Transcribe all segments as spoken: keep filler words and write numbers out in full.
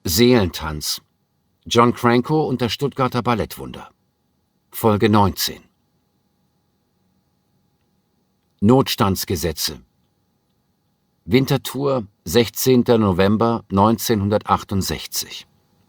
Seelentanz. John Cranko und das Stuttgarter Ballettwunder. Folge neunzehn. Notstandsgesetze. Winterthur, sechzehnter November neunzehnhundertachtundsechzig.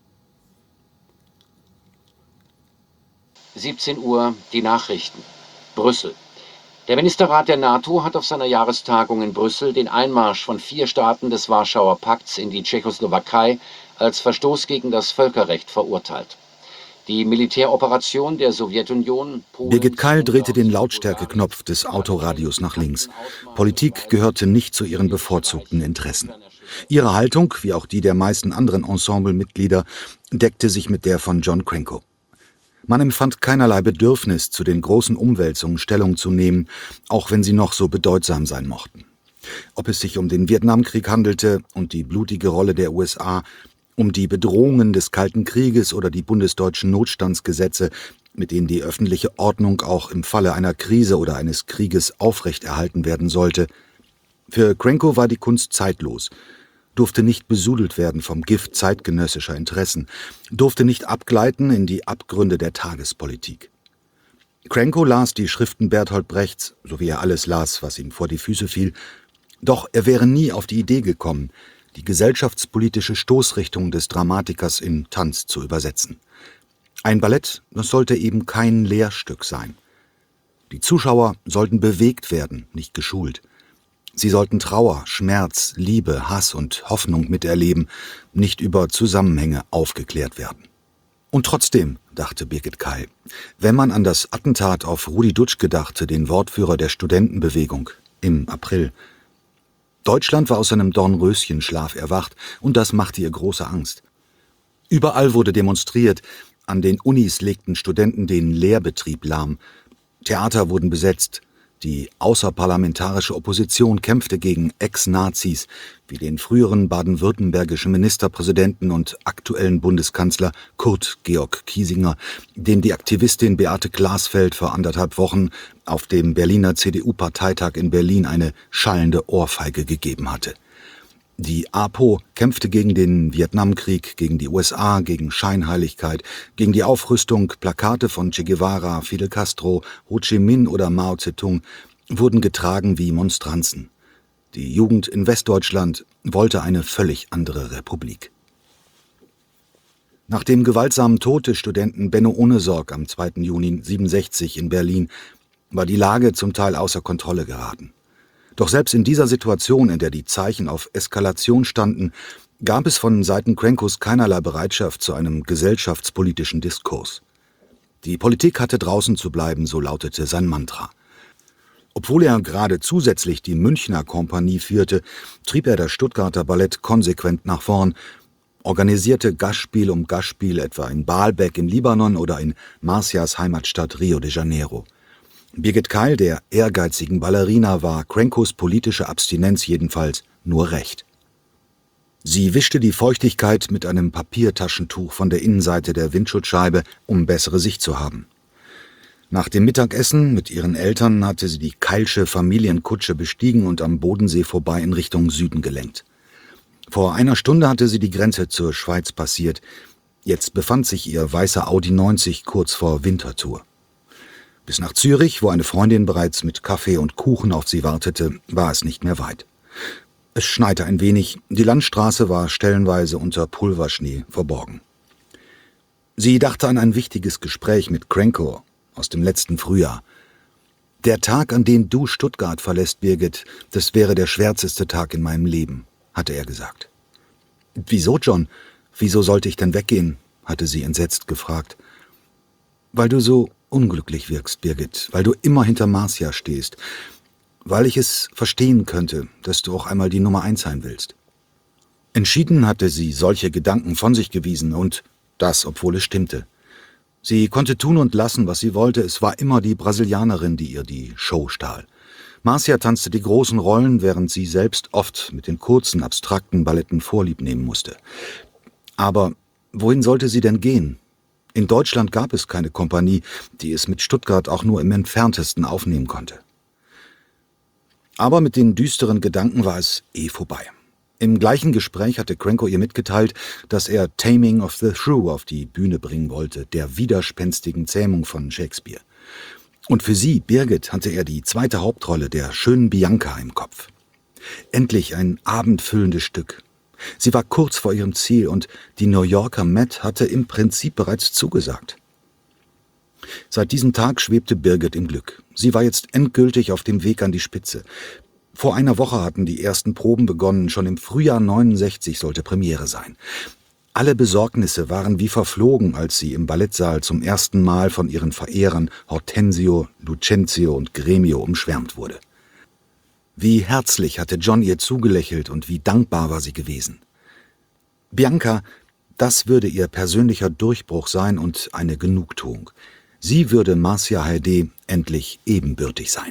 siebzehn Uhr, die Nachrichten. Brüssel. Der Ministerrat der NATO hat auf seiner Jahrestagung in Brüssel den Einmarsch von vier Staaten des Warschauer Pakts in die Tschechoslowakei als Verstoß gegen das Völkerrecht verurteilt. Die Militäroperation der Sowjetunion... Polens, Birgit Keil drehte den Lautstärkeknopf des Autoradios nach links. Politik gehörte nicht zu ihren bevorzugten Interessen. Ihre Haltung, wie auch die der meisten anderen Ensemblemitglieder, deckte sich mit der von John Cranko. Man empfand keinerlei Bedürfnis, zu den großen Umwälzungen Stellung zu nehmen, auch wenn sie noch so bedeutsam sein mochten. Ob es sich um den Vietnamkrieg handelte und die blutige Rolle der U S A, um die Bedrohungen des Kalten Krieges oder die bundesdeutschen Notstandsgesetze, mit denen die öffentliche Ordnung auch im Falle einer Krise oder eines Krieges aufrechterhalten werden sollte. Für Cranko war die Kunst zeitlos, durfte nicht besudelt werden vom Gift zeitgenössischer Interessen, durfte nicht abgleiten in die Abgründe der Tagespolitik. Cranko las die Schriften Bertolt Brechts, so wie er alles las, was ihm vor die Füße fiel, doch er wäre nie auf die Idee gekommen, die gesellschaftspolitische Stoßrichtung des Dramatikers in Tanz zu übersetzen. Ein Ballett, das sollte eben kein Lehrstück sein. Die Zuschauer sollten bewegt werden, nicht geschult. Sie sollten Trauer, Schmerz, Liebe, Hass und Hoffnung miterleben, nicht über Zusammenhänge aufgeklärt werden. Und trotzdem, dachte Birgit Keil, wenn man an das Attentat auf Rudi Dutschke dachte, den Wortführer der Studentenbewegung, im April. Deutschland war aus seinem Dornröschenschlaf erwacht und das machte ihr große Angst. Überall wurde demonstriert, an den Unis legten Studenten den Lehrbetrieb lahm, Theater wurden besetzt, die außerparlamentarische Opposition kämpfte gegen Ex-Nazis wie den früheren baden-württembergischen Ministerpräsidenten und aktuellen Bundeskanzler Kurt Georg Kiesinger, den die Aktivistin Beate Glasfeld vor anderthalb Wochen auf dem Berliner C D U-Parteitag in Berlin eine schallende Ohrfeige gegeben hatte. Die APO kämpfte gegen den Vietnamkrieg, gegen die U S A, gegen Scheinheiligkeit, gegen die Aufrüstung. Plakate von Che Guevara, Fidel Castro, Ho Chi Minh oder Mao Zedong wurden getragen wie Monstranzen. Die Jugend in Westdeutschland wollte eine völlig andere Republik. Nach dem gewaltsamen Tod des Studenten Benno Ohnesorg am zweiten Juni siebenundsechzig in Berlin war die Lage zum Teil außer Kontrolle geraten. Doch selbst in dieser Situation, in der die Zeichen auf Eskalation standen, gab es von Seiten Crankos keinerlei Bereitschaft zu einem gesellschaftspolitischen Diskurs. Die Politik hatte draußen zu bleiben, so lautete sein Mantra. Obwohl er gerade zusätzlich die Münchner Kompanie führte, trieb er das Stuttgarter Ballett konsequent nach vorn, organisierte Gastspiel um Gastspiel etwa in Baalbek im Libanon oder in Marcias Heimatstadt Rio de Janeiro. Birgit Keil, der ehrgeizigen Ballerina, war Crankos politische Abstinenz jedenfalls nur recht. Sie wischte die Feuchtigkeit mit einem Papiertaschentuch von der Innenseite der Windschutzscheibe, um bessere Sicht zu haben. Nach dem Mittagessen mit ihren Eltern hatte sie die Keilsche Familienkutsche bestiegen und am Bodensee vorbei in Richtung Süden gelenkt. Vor einer Stunde hatte sie die Grenze zur Schweiz passiert. Jetzt befand sich ihr weißer Audi neunzig kurz vor Winterthur. Bis nach Zürich, wo eine Freundin bereits mit Kaffee und Kuchen auf sie wartete, war es nicht mehr weit. Es schneite ein wenig, die Landstraße war stellenweise unter Pulverschnee verborgen. Sie dachte an ein wichtiges Gespräch mit Cranko aus dem letzten Frühjahr. »Der Tag, an dem du Stuttgart verlässt, Birgit, das wäre der schwärzeste Tag in meinem Leben«, hatte er gesagt. »Wieso, John? Wieso sollte ich denn weggehen?«, hatte sie entsetzt gefragt. »Weil du so unglücklich wirkst, Birgit, weil du immer hinter Marcia stehst, weil ich es verstehen könnte, dass du auch einmal die Nummer eins sein willst.« Entschieden hatte sie solche Gedanken von sich gewiesen und das, obwohl es stimmte. Sie konnte tun und lassen, was sie wollte, es war immer die Brasilianerin, die ihr die Show stahl. Marcia tanzte die großen Rollen, während sie selbst oft mit den kurzen, abstrakten Balletten Vorlieb nehmen musste. Aber wohin sollte sie denn gehen? In Deutschland gab es keine Kompanie, die es mit Stuttgart auch nur im Entferntesten aufnehmen konnte. Aber mit den düsteren Gedanken war es eh vorbei. Im gleichen Gespräch hatte Cranko ihr mitgeteilt, dass er Taming of the Shrew auf die Bühne bringen wollte, der widerspenstigen Zähmung von Shakespeare. Und für sie, Birgit, hatte er die zweite Hauptrolle der schönen Bianca im Kopf. Endlich ein abendfüllendes Stück. Sie war kurz vor ihrem Ziel und die New Yorker Met hatte im Prinzip bereits zugesagt. Seit diesem Tag schwebte Birgit im Glück. Sie war jetzt endgültig auf dem Weg an die Spitze. Vor einer Woche hatten die ersten Proben begonnen, schon im Frühjahr neunundsechzig sollte Premiere sein. Alle Besorgnisse waren wie verflogen, als sie im Ballettsaal zum ersten Mal von ihren Verehrern Hortensio, Lucentio und Gremio umschwärmt wurde. Wie herzlich hatte John ihr zugelächelt und wie dankbar war sie gewesen. Bianca, das würde ihr persönlicher Durchbruch sein und eine Genugtuung. Sie würde Marcia Haydée endlich ebenbürtig sein.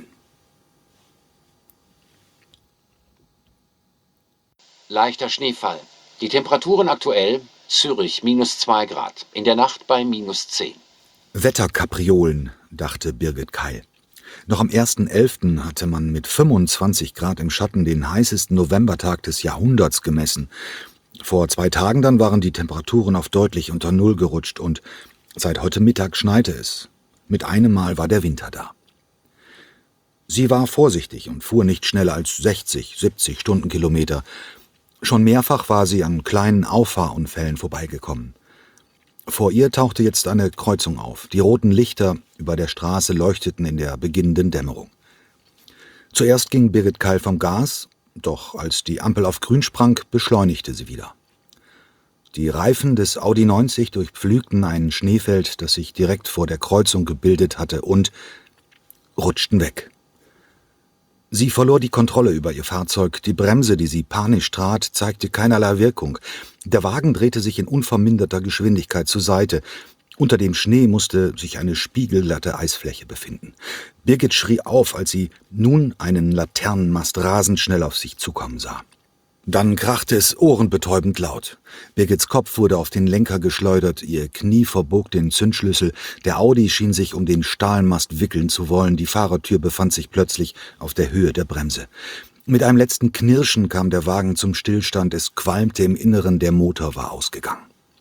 Leichter Schneefall. Die Temperaturen aktuell: Zürich minus zwei Grad, in der Nacht bei minus zehn. Wetterkapriolen, dachte Birgit Keil. Noch am ersten elften hatte man mit fünfundzwanzig Grad im Schatten den heißesten Novembertag des Jahrhunderts gemessen. Vor zwei Tagen dann waren die Temperaturen auf deutlich unter Null gerutscht und seit heute Mittag schneite es. Mit einem Mal war der Winter da. Sie war vorsichtig und fuhr nicht schneller als sechzig, siebzig Stundenkilometer. Schon mehrfach war sie an kleinen Auffahrunfällen vorbeigekommen. Vor ihr tauchte jetzt eine Kreuzung auf. Die roten Lichter über der Straße leuchteten in der beginnenden Dämmerung. Zuerst ging Birgit Keil vom Gas, doch als die Ampel auf grün sprang, beschleunigte sie wieder. Die Reifen des Audi neunzig durchpflügten ein Schneefeld, das sich direkt vor der Kreuzung gebildet hatte, und rutschten weg. Sie verlor die Kontrolle über ihr Fahrzeug. Die Bremse, die sie panisch trat, zeigte keinerlei Wirkung. Der Wagen drehte sich in unverminderter Geschwindigkeit zur Seite. Unter dem Schnee musste sich eine spiegelglatte Eisfläche befinden. Birgit schrie auf, als sie nun einen Laternenmast rasend schnell auf sich zukommen sah. Dann krachte es ohrenbetäubend laut. Birgits Kopf wurde auf den Lenker geschleudert, ihr Knie verbog den Zündschlüssel, der Audi schien sich um den Stahlmast wickeln zu wollen, die Fahrertür befand sich plötzlich auf der Höhe der Bremse. Mit einem letzten Knirschen kam der Wagen zum Stillstand, es qualmte im Inneren, der Motor war ausgegangen.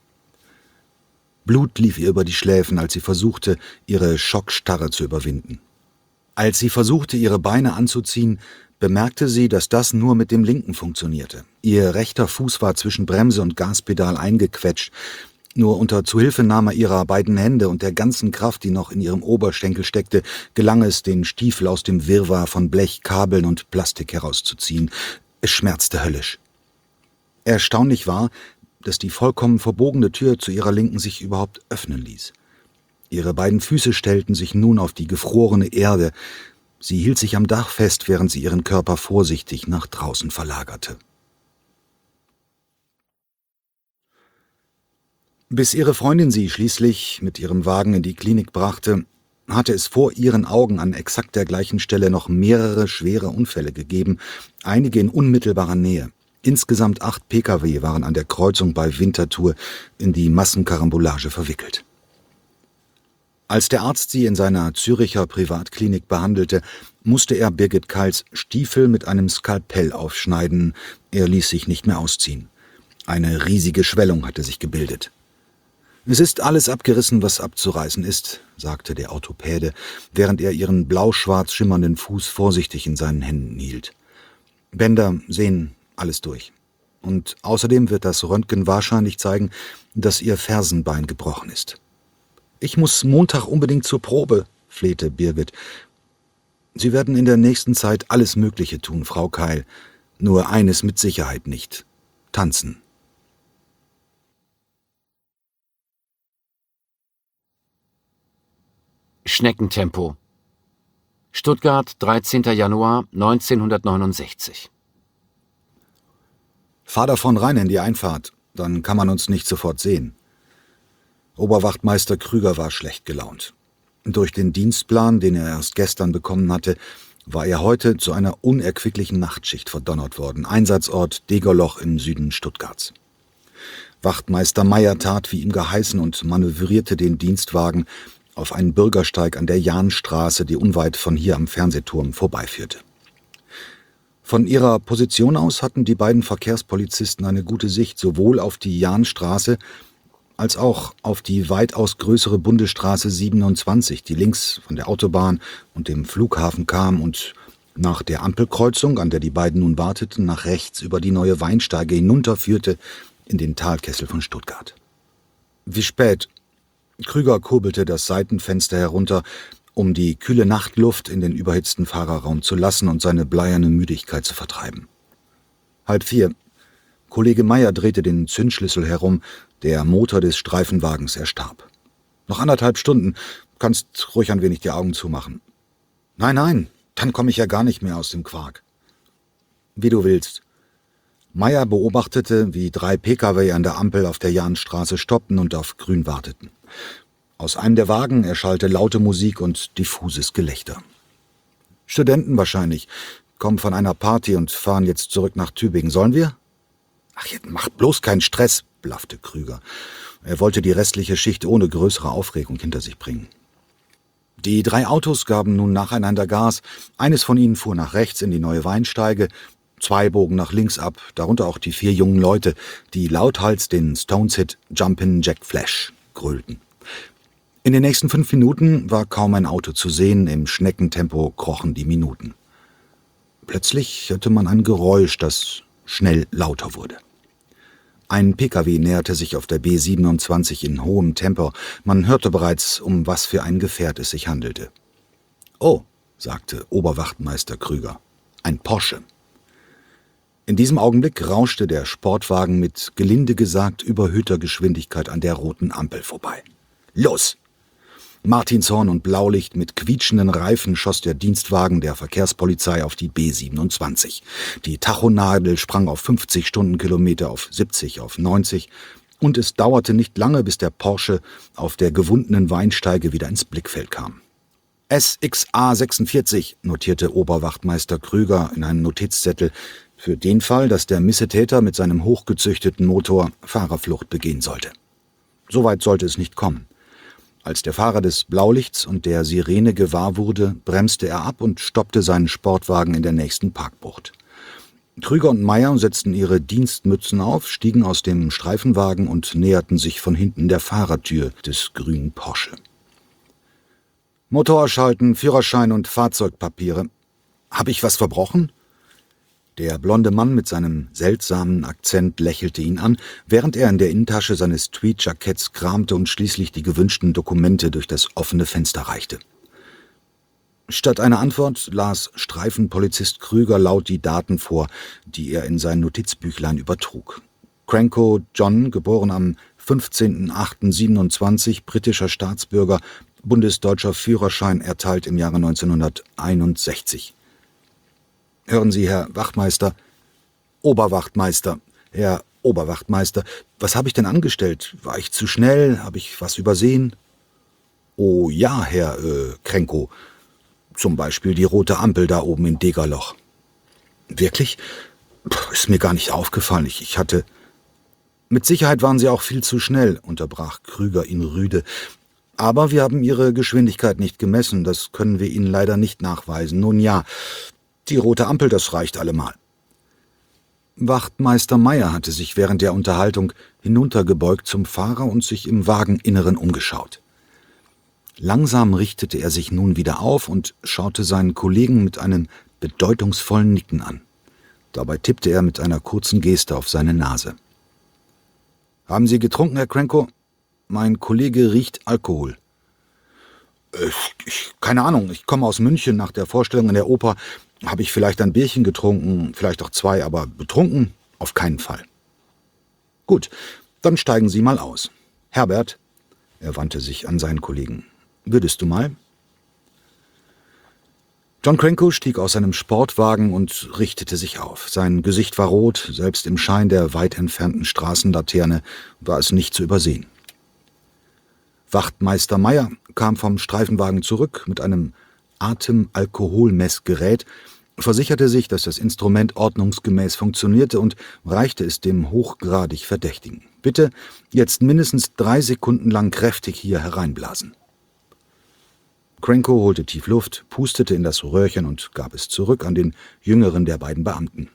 Blut lief ihr über die Schläfen, als sie versuchte, ihre Schockstarre zu überwinden. Als sie versuchte, ihre Beine anzuziehen, bemerkte sie, dass das nur mit dem linken funktionierte. Ihr rechter Fuß war zwischen Bremse und Gaspedal eingequetscht. Nur unter Zuhilfenahme ihrer beiden Hände und der ganzen Kraft, die noch in ihrem Oberschenkel steckte, gelang es, den Stiefel aus dem Wirrwarr von Blech, Kabeln und Plastik herauszuziehen. Es schmerzte höllisch. Erstaunlich war, dass die vollkommen verbogene Tür zu ihrer Linken sich überhaupt öffnen ließ. Ihre beiden Füße stellten sich nun auf die gefrorene Erde. Sie hielt sich am Dach fest, während sie ihren Körper vorsichtig nach draußen verlagerte. Bis ihre Freundin sie schließlich mit ihrem Wagen in die Klinik brachte, hatte es vor ihren Augen an exakt der gleichen Stelle noch mehrere schwere Unfälle gegeben, einige in unmittelbarer Nähe. Insgesamt acht Pkw waren an der Kreuzung bei Winterthur in die Massenkarambolage verwickelt. Als der Arzt sie in seiner Züricher Privatklinik behandelte, musste er Birgit Keils Stiefel mit einem Skalpell aufschneiden. Er ließ sich nicht mehr ausziehen. Eine riesige Schwellung hatte sich gebildet. »Es ist alles abgerissen, was abzureißen ist«, sagte der Orthopäde, während er ihren blau-schwarz schimmernden Fuß vorsichtig in seinen Händen hielt. »Bänder, Sehnen, alles durch. Und außerdem wird das Röntgen wahrscheinlich zeigen, dass ihr Fersenbein gebrochen ist.« »Ich muss Montag unbedingt zur Probe«, flehte Birgit. »Sie werden in der nächsten Zeit alles Mögliche tun, Frau Keil. Nur eines mit Sicherheit nicht: tanzen.« Schneckentempo. Stuttgart, dreizehnter Januar neunzehnhundertneunundsechzig. »Fahr davon rein in die Einfahrt, dann kann man uns nicht sofort sehen.« Oberwachtmeister Krüger war schlecht gelaunt. Durch den Dienstplan, den er erst gestern bekommen hatte, war er heute zu einer unerquicklichen Nachtschicht verdonnert worden. Einsatzort Degerloch im Süden Stuttgarts. Wachtmeister Meyer tat, wie ihm geheißen, und manövrierte den Dienstwagen auf einen Bürgersteig an der Jahnstraße, die unweit von hier am Fernsehturm vorbeiführte. Von ihrer Position aus hatten die beiden Verkehrspolizisten eine gute Sicht sowohl auf die Jahnstraße als auch auf die weitaus größere Bundesstraße siebenundzwanzig, die links von der Autobahn und dem Flughafen kam und nach der Ampelkreuzung, an der die beiden nun warteten, nach rechts über die neue Weinsteige hinunterführte in den Talkessel von Stuttgart. Wie spät? Krüger kurbelte das Seitenfenster herunter, um die kühle Nachtluft in den überhitzten Fahrerraum zu lassen und seine bleierne Müdigkeit zu vertreiben. Halb vier. Kollege Meyer drehte den Zündschlüssel herum, der Motor des Streifenwagens erstarb. Noch anderthalb Stunden, kannst ruhig ein wenig die Augen zumachen. Nein, nein, dann komme ich ja gar nicht mehr aus dem Quark. Wie du willst. Meyer beobachtete, wie drei Pkw an der Ampel auf der Jahnstraße stoppten und auf Grün warteten. Aus einem der Wagen erschallte laute Musik und diffuses Gelächter. Studenten wahrscheinlich, kommen von einer Party und fahren jetzt zurück nach Tübingen. Sollen wir? Ach, jetzt mach bloß keinen Stress, blaffte Krüger. Er wollte die restliche Schicht ohne größere Aufregung hinter sich bringen. Die drei Autos gaben nun nacheinander Gas. Eines von ihnen fuhr nach rechts in die neue Weinsteige, zwei bogen nach links ab, darunter auch die vier jungen Leute, die lauthals den Stones-Hit Jumpin' Jack Flash grölten. In den nächsten fünf Minuten war kaum ein Auto zu sehen, im Schneckentempo krochen die Minuten. Plötzlich hörte man ein Geräusch, das schnell lauter wurde. Ein Pkw näherte sich auf der B siebenundzwanzig in hohem Tempo. Man hörte bereits, um was für ein Gefährt es sich handelte. »Oh«, sagte Oberwachtmeister Krüger, »ein Porsche.« In diesem Augenblick rauschte der Sportwagen mit gelinde gesagt überhöhter Geschwindigkeit an der roten Ampel vorbei. »Los!« Martinshorn und Blaulicht mit quietschenden Reifen schoss der Dienstwagen der Verkehrspolizei auf die B siebenundzwanzig. Die Tachonadel sprang auf fünfzig Stundenkilometer, auf siebzig, auf neunzig und es dauerte nicht lange, bis der Porsche auf der gewundenen Weinsteige wieder ins Blickfeld kam. S X A sechsundvierzig, notierte Oberwachtmeister Krüger in einem Notizzettel, für den Fall, dass der Missetäter mit seinem hochgezüchteten Motor Fahrerflucht begehen sollte. Soweit sollte es nicht kommen. Als der Fahrer des Blaulichts und der Sirene gewahr wurde, bremste er ab und stoppte seinen Sportwagen in der nächsten Parkbucht. Krüger und Meyer setzten ihre Dienstmützen auf, stiegen aus dem Streifenwagen und näherten sich von hinten der Fahrertür des grünen Porsche. »Motor schalten, Führerschein und Fahrzeugpapiere. Hab ich was verbrochen?« Der blonde Mann mit seinem seltsamen Akzent lächelte ihn an, während er in der Innentasche seines Tweedjacketts kramte und schließlich die gewünschten Dokumente durch das offene Fenster reichte. Statt einer Antwort las Streifenpolizist Krüger laut die Daten vor, die er in sein Notizbüchlein übertrug. Cranko John, geboren am fünfzehnten achten siebenundzwanzig, britischer Staatsbürger, bundesdeutscher Führerschein erteilt im Jahre neunzehnhunderteinundsechzig. »Hören Sie, Herr Wachtmeister, Oberwachtmeister, Herr Oberwachtmeister, was habe ich denn angestellt? War ich zu schnell? Habe ich was übersehen?« »Oh ja, Herr äh, Cranko, zum Beispiel die rote Ampel da oben in Degerloch.« »Wirklich? Puh, ist mir gar nicht aufgefallen. Ich, ich hatte...« »Mit Sicherheit waren Sie auch viel zu schnell«, unterbrach Krüger ihn rüde. »Aber wir haben Ihre Geschwindigkeit nicht gemessen. Das können wir Ihnen leider nicht nachweisen. Nun ja, die rote Ampel, das reicht allemal.« Wachtmeister Meyer hatte sich während der Unterhaltung hinuntergebeugt zum Fahrer und sich im Wageninneren umgeschaut. Langsam richtete er sich nun wieder auf und schaute seinen Kollegen mit einem bedeutungsvollen Nicken an. Dabei tippte er mit einer kurzen Geste auf seine Nase. »Haben Sie getrunken, Herr Cranko? Mein Kollege riecht Alkohol.« äh, ich, »Keine Ahnung, ich komme aus München. Nach der Vorstellung in der Oper habe ich vielleicht ein Bierchen getrunken, vielleicht auch zwei, aber betrunken auf keinen Fall.« »Gut, dann steigen Sie mal aus. Herbert«, er wandte sich an seinen Kollegen, »würdest du mal?« John Cranko stieg aus seinem Sportwagen und richtete sich auf. Sein Gesicht war rot, selbst im Schein der weit entfernten Straßenlaterne war es nicht zu übersehen. Wachtmeister Meyer kam vom Streifenwagen zurück mit einem Atemalkoholmessgerät, versicherte sich, dass das Instrument ordnungsgemäß funktionierte und reichte es dem hochgradig Verdächtigen. »Bitte jetzt mindestens drei Sekunden lang kräftig hier hereinblasen.« Cranko holte tief Luft, pustete in das Röhrchen und gab es zurück an den jüngeren der beiden Beamten.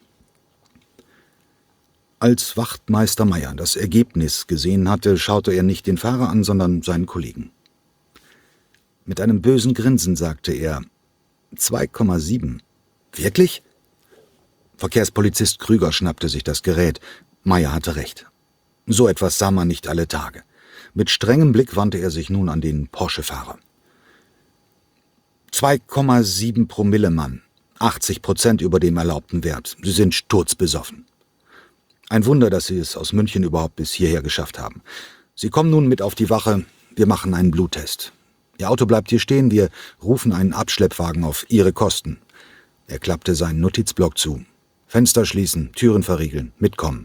Als Wachtmeister Meyer das Ergebnis gesehen hatte, schaute er nicht den Fahrer an, sondern seinen Kollegen. Mit einem bösen Grinsen sagte er: zwei Komma sieben. Wirklich? Verkehrspolizist Krüger schnappte sich das Gerät. Meyer hatte recht. So etwas sah man nicht alle Tage. Mit strengem Blick wandte er sich nun an den Porsche-Fahrer. zwei Komma sieben Promille, Mann. achtzig Prozent über dem erlaubten Wert. Sie sind sturzbesoffen. Ein Wunder, dass Sie es aus München überhaupt bis hierher geschafft haben. Sie kommen nun mit auf die Wache. Wir machen einen Bluttest. Ihr Auto bleibt hier stehen. Wir rufen einen Abschleppwagen auf Ihre Kosten. Er klappte seinen Notizblock zu. Fenster schließen, Türen verriegeln, mitkommen.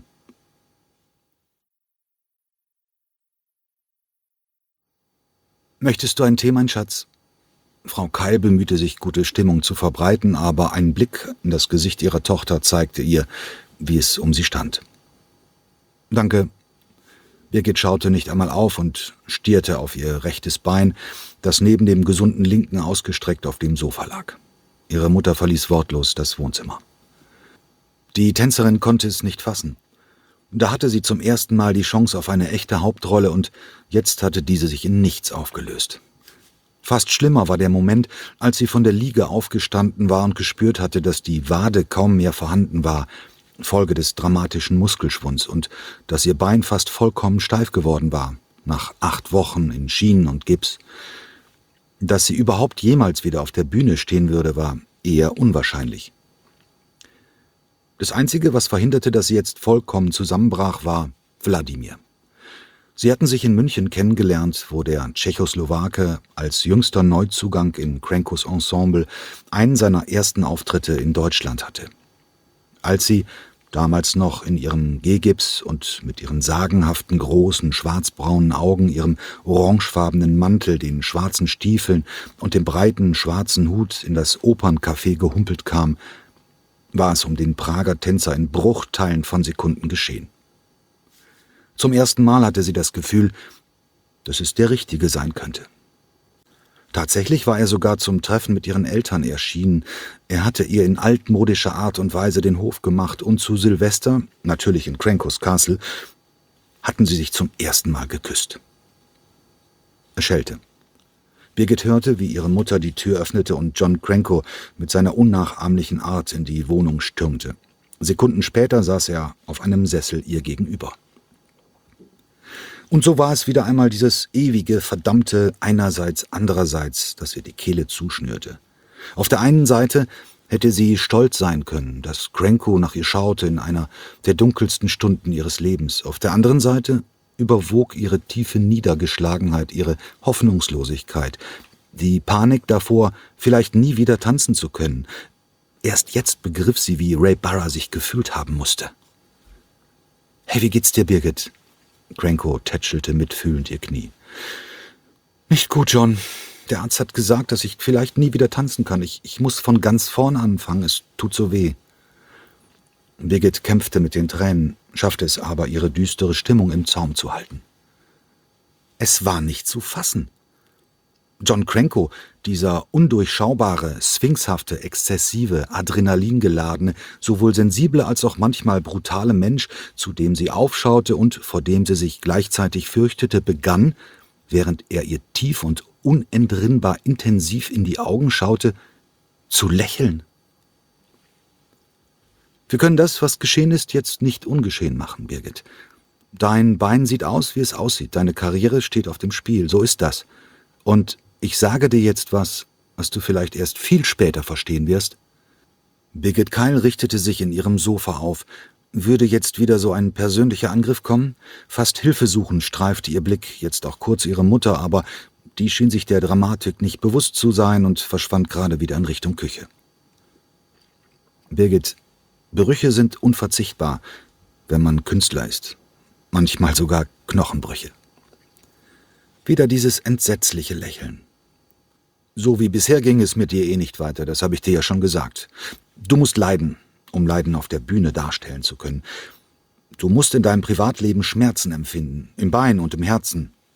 »Möchtest du einen Tee, mein Schatz?« Frau Keil bemühte sich, gute Stimmung zu verbreiten, aber ein Blick in das Gesicht ihrer Tochter zeigte ihr, wie es um sie stand. »Danke.« Birgit schaute nicht einmal auf und stierte auf ihr rechtes Bein, das neben dem gesunden linken ausgestreckt auf dem Sofa lag. Ihre Mutter verließ wortlos das Wohnzimmer. Die Tänzerin konnte es nicht fassen. Da hatte sie zum ersten Mal die Chance auf eine echte Hauptrolle und jetzt hatte diese sich in nichts aufgelöst. Fast schlimmer war der Moment, als sie von der Liege aufgestanden war und gespürt hatte, dass die Wade kaum mehr vorhanden war, Folge des dramatischen Muskelschwunds, und dass ihr Bein fast vollkommen steif geworden war, nach acht Wochen in Schienen und Gips. Dass sie überhaupt jemals wieder auf der Bühne stehen würde, war eher unwahrscheinlich. Das Einzige, was verhinderte, dass sie jetzt vollkommen zusammenbrach, war Wladimir. Sie hatten sich in München kennengelernt, wo der Tschechoslowake als jüngster Neuzugang in Crankos Ensemble einen seiner ersten Auftritte in Deutschland hatte. Als sie, damals noch in ihrem Gehgips und mit ihren sagenhaften großen schwarzbraunen Augen, ihrem orangefarbenen Mantel, den schwarzen Stiefeln und dem breiten schwarzen Hut in das Operncafé gehumpelt kam, war es um den Prager Tänzer in Bruchteilen von Sekunden geschehen. Zum ersten Mal hatte sie das Gefühl, dass es der Richtige sein könnte. Tatsächlich war er sogar zum Treffen mit ihren Eltern erschienen. Er hatte ihr in altmodischer Art und Weise den Hof gemacht und zu Silvester, natürlich in Crankos Castle, hatten sie sich zum ersten Mal geküsst. Es schellte. Birgit hörte, wie ihre Mutter die Tür öffnete und John Cranko mit seiner unnachahmlichen Art in die Wohnung stürmte. Sekunden später saß er auf einem Sessel ihr gegenüber. Und so war es wieder einmal dieses ewige, verdammte Einerseits, andererseits, das ihr die Kehle zuschnürte. Auf der einen Seite hätte sie stolz sein können, dass Cranko nach ihr schaute in einer der dunkelsten Stunden ihres Lebens. Auf der anderen Seite überwog ihre tiefe Niedergeschlagenheit, ihre Hoffnungslosigkeit, die Panik davor, vielleicht nie wieder tanzen zu können. Erst jetzt begriff sie, wie Ray Barra sich gefühlt haben musste. »Hey, wie geht's dir, Birgit?« Cranko tätschelte mitfühlend ihr Knie. »Nicht gut, John. Der Arzt hat gesagt, dass ich vielleicht nie wieder tanzen kann. Ich, ich muss von ganz vorn anfangen. Es tut so weh.« Birgit kämpfte mit den Tränen, schaffte es aber, ihre düstere Stimmung im Zaum zu halten. Es war nicht zu fassen. John Cranko, dieser undurchschaubare, sphinxhafte, exzessive, adrenalingeladene, sowohl sensible als auch manchmal brutale Mensch, zu dem sie aufschaute und vor dem sie sich gleichzeitig fürchtete, begann, während er ihr tief und unentrinnbar intensiv in die Augen schaute, zu lächeln. »Wir können das, was geschehen ist, jetzt nicht ungeschehen machen, Birgit. Dein Bein sieht aus, wie es aussieht. Deine Karriere steht auf dem Spiel. So ist das. Und ich sage dir jetzt was, was du vielleicht erst viel später verstehen wirst.« Birgit Keil richtete sich in ihrem Sofa auf. Würde jetzt wieder so ein persönlicher Angriff kommen? Fast hilfesuchend streifte ihr Blick jetzt auch kurz ihre Mutter, aber die schien sich der Dramatik nicht bewusst zu sein und verschwand gerade wieder in Richtung Küche. »Birgit, Brüche sind unverzichtbar, wenn man Künstler ist. Manchmal sogar Knochenbrüche.« Wieder dieses entsetzliche Lächeln. »So wie bisher ging es mit dir eh nicht weiter, das habe ich dir ja schon gesagt. Du musst leiden, um Leiden auf der Bühne darstellen zu können. Du musst in deinem Privatleben Schmerzen empfinden, im Bein und im Herzen.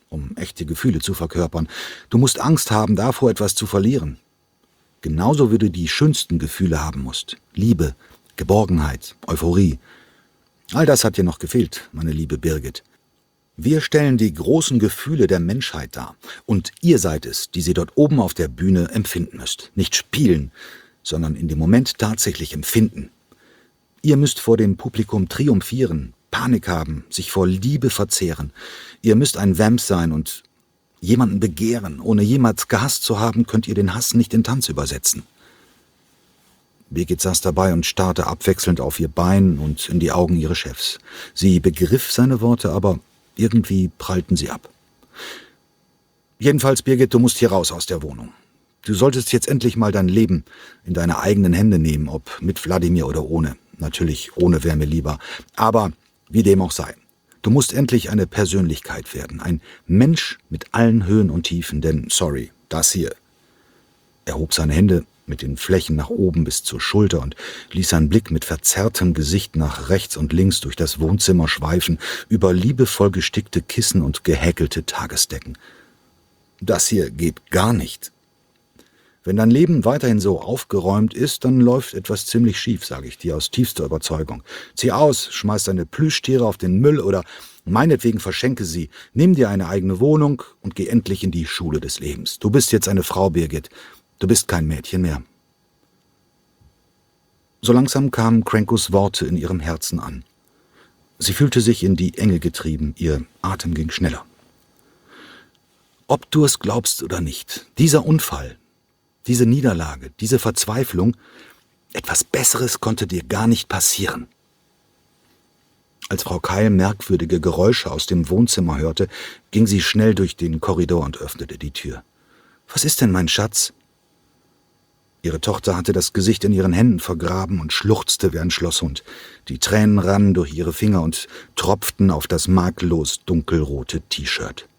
um echte Gefühle zu verkörpern. Du musst Angst haben, davor etwas zu verlieren. Genauso wie du die schönsten Gefühle haben musst. Liebe, Geborgenheit, Euphorie. All das hat dir noch gefehlt, meine liebe Birgit. Wir stellen die großen Gefühle der Menschheit dar. Und ihr seid es, die sie dort oben auf der Bühne empfinden müsst. Nicht spielen, sondern in dem Moment tatsächlich empfinden. Ihr müsst vor dem Publikum triumphieren, Panik haben, sich vor Liebe verzehren. Ihr müsst ein Vamp sein und jemanden begehren. Ohne jemals gehasst zu haben, könnt ihr den Hass nicht in Tanz übersetzen. Birgit saß dabei und starrte abwechselnd auf ihr Bein und in die Augen ihres Chefs. Sie begriff seine Worte, aber irgendwie prallten sie ab. Jedenfalls, Birgit, du musst hier raus aus der Wohnung. Du solltest jetzt endlich mal dein Leben in deine eigenen Hände nehmen, ob mit Wladimir oder ohne. Natürlich ohne wäre mir lieber. Aber wie dem auch sei. Du musst endlich eine Persönlichkeit werden. Ein Mensch mit allen Höhen und Tiefen. Denn, sorry, das hier. Er hob seine Hände mit den Flächen nach oben bis zur Schulter und ließ seinen Blick mit verzerrtem Gesicht nach rechts und links durch das Wohnzimmer schweifen, über liebevoll gestickte Kissen und gehäkelte Tagesdecken. Das hier geht gar nicht. Wenn dein Leben weiterhin so aufgeräumt ist, dann läuft etwas ziemlich schief, sage ich dir aus tiefster Überzeugung. Zieh aus, schmeiß deine Plüschtiere auf den Müll oder meinetwegen verschenke sie. Nimm dir eine eigene Wohnung und geh endlich in die Schule des Lebens. Du bist jetzt eine Frau, Birgit. Du bist kein Mädchen mehr. So langsam kamen Krenkos Worte in ihrem Herzen an. Sie fühlte sich in die Enge getrieben, ihr Atem ging schneller. Ob du es glaubst oder nicht, dieser Unfall, diese Niederlage, diese Verzweiflung, etwas Besseres konnte dir gar nicht passieren. Als Frau Keil merkwürdige Geräusche aus dem Wohnzimmer hörte, ging sie schnell durch den Korridor und öffnete die Tür. »Was ist denn, mein Schatz?« Ihre Tochter hatte das Gesicht in ihren Händen vergraben und schluchzte wie ein Schlosshund. Die Tränen rannen durch ihre Finger und tropften auf das makellos dunkelrote T-Shirt.